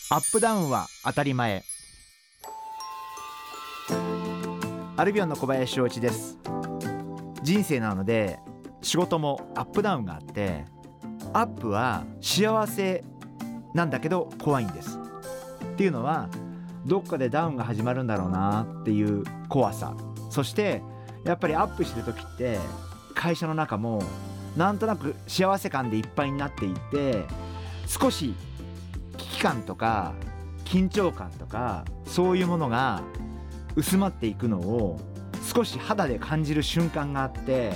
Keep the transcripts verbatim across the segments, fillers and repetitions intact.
アップダウンは当たり前。アルビオンの小林翔一です。人生なので仕事もアップダウンがあって、アップは幸せなんだけど怖いんです。っていうのはどっかでダウンが始まるんだろうなっていう怖さ、そしてやっぱりアップしてる時って会社の中もなんとなく幸せ感でいっぱいになっていて、少し危機感とか緊張感とかそういうものが薄まっていくのを少し肌で感じる瞬間があって、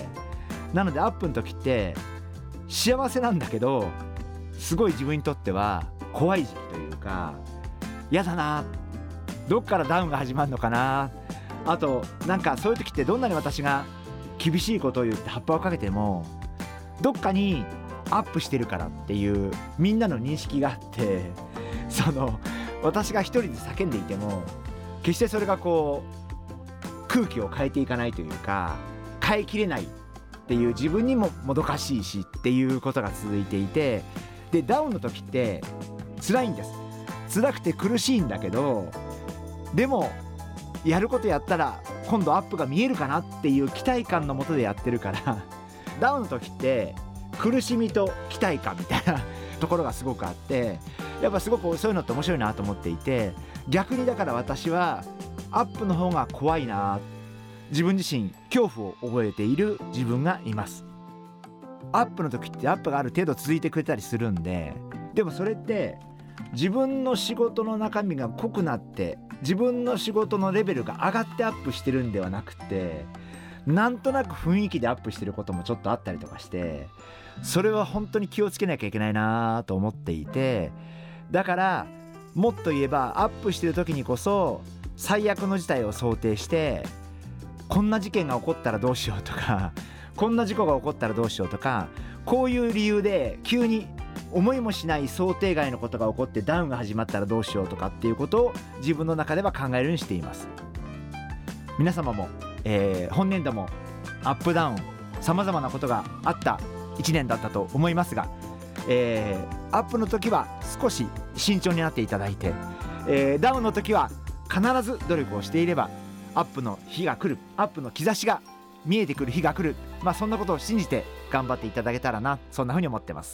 なのでアップの時って幸せなんだけどすごい自分にとっては怖い時期というか、やだな、どっからダウンが始まるのかな、あとなんかそういう時ってどんなに私が厳しいことを言って葉っぱをかけてもどっかにアップしてるからっていうみんなの認識があって、その私が一人で叫んでいても決してそれがこう空気を変えていかないというか、変えきれないっていう自分にももどかしいしっていうことが続いていて、でダウンの時って辛いんです。辛くて苦しいんだけど、でもやることやったら今度アップが見えるかなっていう期待感のもとでやってるからダウンの時って苦しみと期待感みたいなところがすごくあって、やっぱすごくそういうのって面白いなと思っていて、逆にだから私はアップの方が怖いな、自分自身恐怖を覚えている自分がいます。アップの時ってアップがある程度続いてくれたりするんで、でもそれって自分の仕事の中身が濃くなって自分の仕事のレベルが上がってアップしてるんではなくて、なんとなく雰囲気でアップしてることもちょっとあったりとかして、それは本当に気をつけなきゃいけないなと思っていて、だからもっと言えばアップしてる時にこそ最悪の事態を想定して、こんな事件が起こったらどうしようとか、こんな事故が起こったらどうしようとか、こういう理由で急に思いもしない想定外のことが起こってダウンが始まったらどうしようとかっていうことを自分の中では考えるようにしています。皆様も、えー、本年度もアップダウンさまざまなことがあったいちねんだったと思いますが、えー、アップの時は少し慎重になっていただいて、えー、ダウンの時は必ず努力をしていればアップの日が来る、アップの兆しが見えてくる日が来る、まあそんなことを信じて頑張っていただけたらな、そんなふうに思ってます。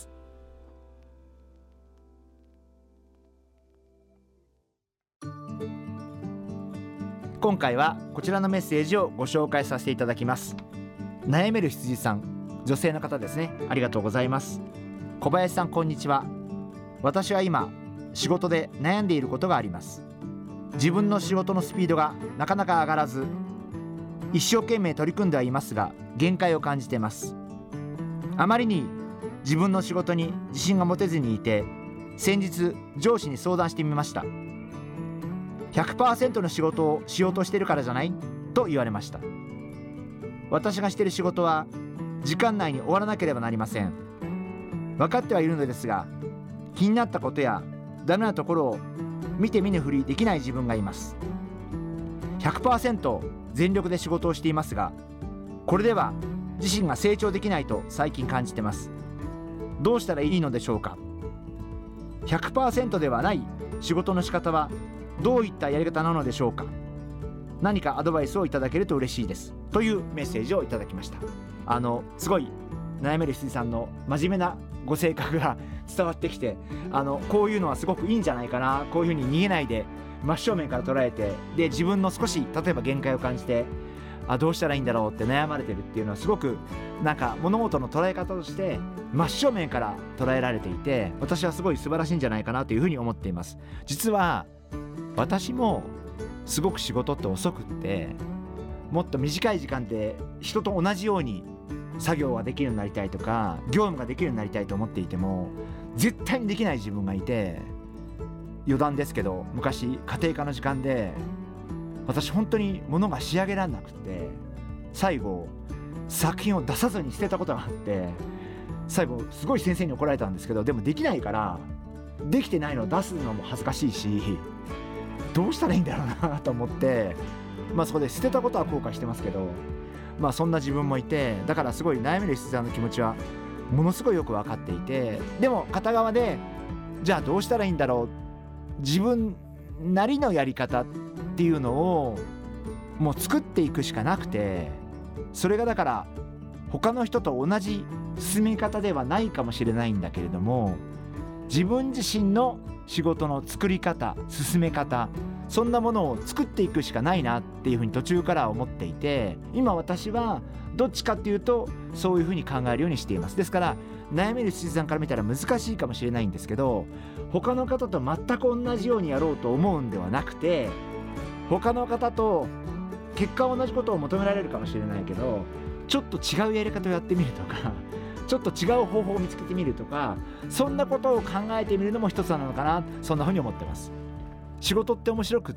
今回はこちらのメッセージをご紹介させていただきます。悩める羊さん、女性の方ですね。ありがとうございます。小林さん、こんにちは。私は今仕事で悩んでいることがあります。自分の仕事のスピードがなかなか上がらず、一生懸命取り組んではいますが限界を感じています。あまりに自分の仕事に自信が持てずにいて、先日上司に相談してみました。ひゃくパーセント の仕事をしようとしてるからじゃないと言われました。私がしている仕事は時間内に終わらなければなりません。分かってはいるのですが、気になったことやダメなところを見て見ぬふりできない自分がいます。 ひゃくパーセント 全力で仕事をしていますが、これでは自身が成長できないと最近感じてます。どうしたらいいのでしょうか。 ひゃくパーセント ではない仕事の仕方はどういったやり方なのでしょうか。何かアドバイスをいただけると嬉しいです、というメッセージをいただきました。あのすごい悩める羊さんの真面目なご性格が伝わってきて、あのこういうのはすごくいいんじゃないかな、こういうふうに逃げないで真正面から捉えて、で自分の少し例えば限界を感じて、あどうしたらいいんだろうって悩まれてるっていうのはすごくなんか物事の捉え方として真正面から捉えられていて、私はすごい素晴らしいんじゃないかなというふうに思っています。実は私もすごく仕事って遅くって、もっと短い時間で人と同じように作業ができるようになりたいとか業務ができるようになりたいと思っていても絶対にできない自分がいて、余談ですけど昔家庭科の時間で私本当に物が仕上げられなくて、最後作品を出さずに捨てたことがあって、最後すごい先生に怒られたんですけど、でもできないからできてないのを出すのも恥ずかしいし、どうしたらいいんだろうなと思って、まあそこで捨てたことは後悔してますけど、まあそんな自分もいて、だからすごい悩める羊さんの気持ちはものすごいよく分かっていて、でも片側でじゃあどうしたらいいんだろう自分なりのやり方っていうのをもう作っていくしかなくて、それがだから他の人と同じ進め方ではないかもしれないんだけれども、自分自身の仕事の作り方、進め方、そんなものを作っていくしかないなっていうふうに途中から思っていて、今私はどっちかっていうとそういうふうに考えるようにしています。ですから悩める羊さんから見たら難しいかもしれないんですけど、他の方と全く同じようにやろうと思うんではなくて、他の方と結果は同じことを求められるかもしれないけど、ちょっと違うやり方をやってみるとか、ちょっと違う方法を見つけてみるとか、そんなことを考えてみるのも一つなのかな、そんなふうに思ってます。仕事って面白くって、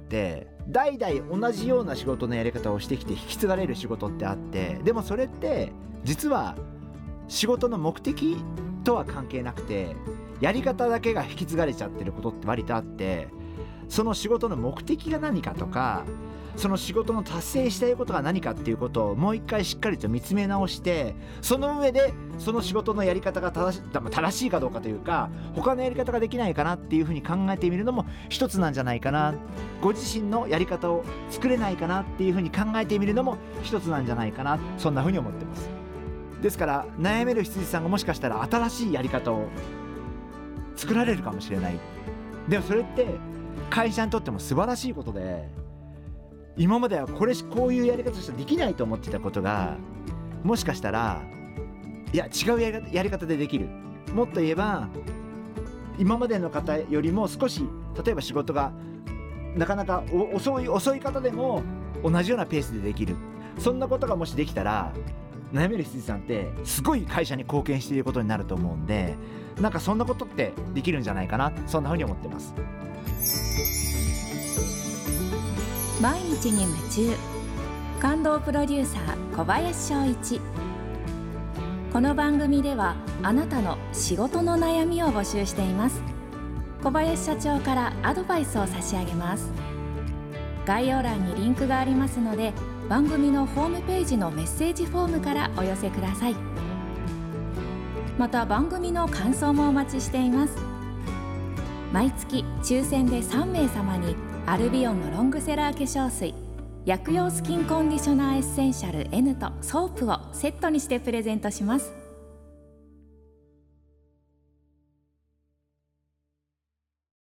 代々同じような仕事のやり方をしてきて引き継がれる仕事ってあって、でもそれって実は仕事の目的とは関係なくて、やり方だけが引き継がれちゃってることって割とあって、その仕事の目的が何かとか、その仕事の達成したいことが何かっていうことをもう一回しっかりと見つめ直して、その上でその仕事のやり方が正し、正しいかどうかというか、他のやり方ができないかなっていうふうに考えてみるのも一つなんじゃないかな、ご自身のやり方を作れないかなっていうふうに考えてみるのも一つなんじゃないかな、そんなふうに思ってます。ですから悩める羊さんがもしかしたら新しいやり方を作られるかもしれない。でもそれって会社にとっても素晴らしいことで、今まではこれこういうやり方しかできないと思ってたことが、もしかしたらいや違うやり方、やり方でできる。もっと言えば今までの方よりも少し、例えば仕事がなかなか遅い遅い方でも同じようなペースでできる。そんなことがもしできたら、悩める羊さんってすごい会社に貢献していることになると思うんで、なんかそんなことってできるんじゃないかな、そんなふうに思ってます。 毎日に夢中、感動プロデューサー小林翔一。この番組ではあなたの仕事の悩みを募集しています。小林社長からアドバイスを差し上げます。概要欄にリンクがありますので、番組のホームページのメッセージフォームからお寄せください。また番組の感想もお待ちしています。毎月抽選でさんめいさまにアルビオンのロングセラー化粧水、薬用スキンコンディショナーエッセンシャル N とソープをセットにしてプレゼントします。